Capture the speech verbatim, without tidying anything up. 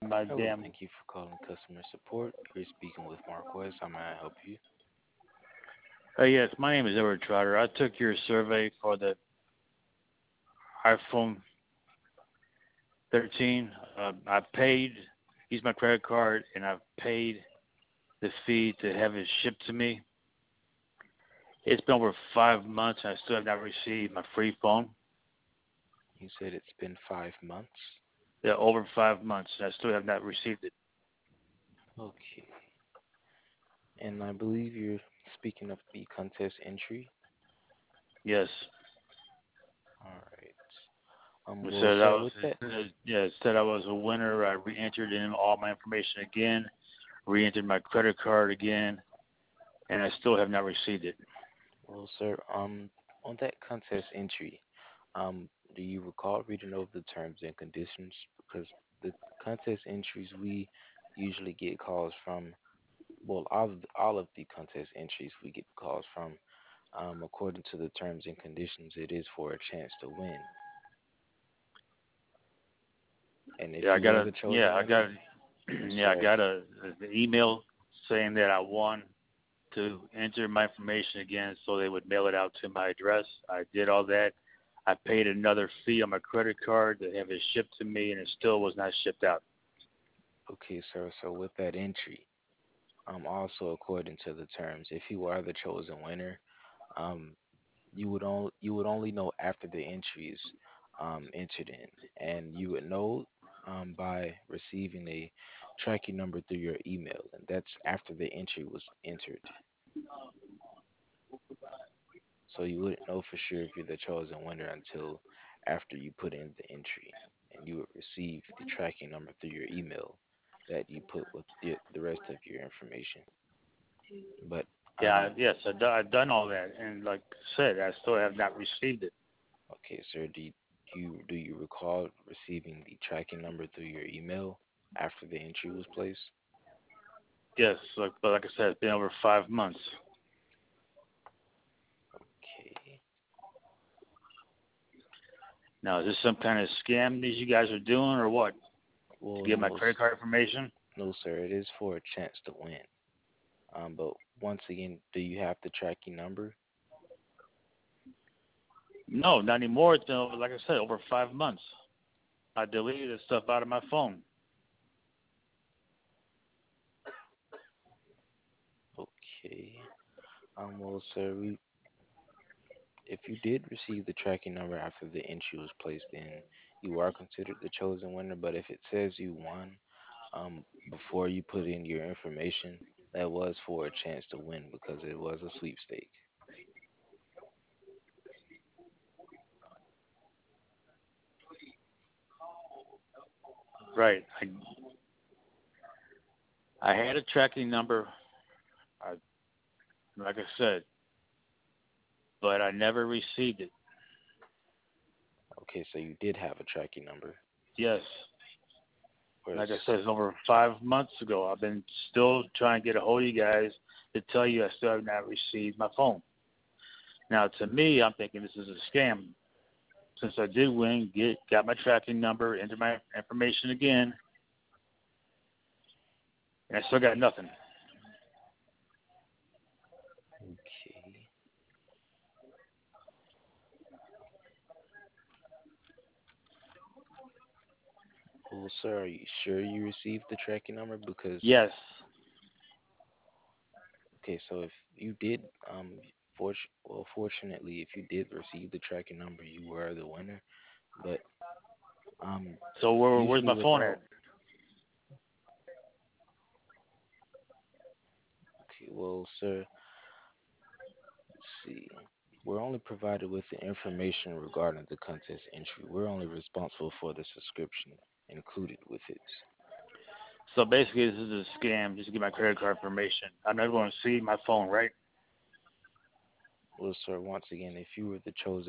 my Hello, damn. thank you for calling customer support. You're speaking with Marquez. How may I help you? Uh, yes, my name is Edward Trotter. I took your survey for the iPhone thirteen. Uh, I paid, used my credit card, and I've paid the fee to have it shipped to me. It's been over five months, and I still have not received my free phone. You said it's been five months. Yeah, over five months, and I still have not received it. Okay. And I believe you're speaking of the contest entry. Yes. All right. Um, It well, said I sir, was, with that, yeah, it said I was a winner. I re-entered in all my information again, re-entered my credit card again, and I still have not received it. well, sir, um, on that contest entry, um, do you recall reading over the terms and conditions? Because the contest entries we usually get calls from, well, all of the, all of the contest entries we get calls from, um, according to the terms and conditions, it is for a chance to win. And if Yeah, I you got were a the yeah, chosen I got winner, a, I'm yeah, I sorry. got a, an email saying that I won to enter my information again, so they would mail it out to my address. I did all that. I paid another fee on my credit card to have it shipped to me, and it still was not shipped out. Okay, sir. So with that entry, um, also according to the terms, if you are the chosen winner, um, you would only you would only know after the entry is um, entered in, and you would know um, by receiving a tracking number through your email, and that's after the entry was entered. So you wouldn't know for sure if you're the chosen winner until after you put in the entry, and you would receive the tracking number through your email that you put with the, the rest of your information. But Yeah, um, I- yes, I do, I've done all that, and like I said, I still have not received it. okay, sir, do you, do you do you recall receiving the tracking number through your email after the entry was placed? Yes, like but like I said, it's been over five months. Okay. Now, is this some kind of scam that you guys are doing, or what? To Well, get my no, credit card information? no, sir. It is for a chance to win. Um, but once again, do you have the tracking number? No, not anymore. It's been over, like I said, over five months. I deleted this stuff out of my phone. Okay. Um, well, sir, we if you did receive the tracking number after the entry was placed in, you are considered the chosen winner. But if it says you won um, before you put in your information, that was for a chance to win because it was a sweepstake. Right. I I had a tracking number. I, like I said, but I never received it. Okay, so you did have a tracking number. Yes. Whereas, Like I said, it's over five months ago. I've been still trying to get a hold of you guys to tell you I still have not received my phone. Now, to me, I'm thinking this is a scam. Since I did win, get got my tracking number, enter my information again, and I still got nothing. okay, well, sir, are you sure you received the tracking number? Because, Yes. okay, so if you did, um, for, well, fortunately, if you did receive the tracking number, you were the winner. But um, So where, where's usually my with phone all, at? okay, well, sir, let's see. We're only provided with the information regarding the contest entry. We're only responsible for the subscription included with it. So basically, this is a scam just to get my credit card information. I'm never going to see my phone, right? Well, sir, once again, if you were the chosen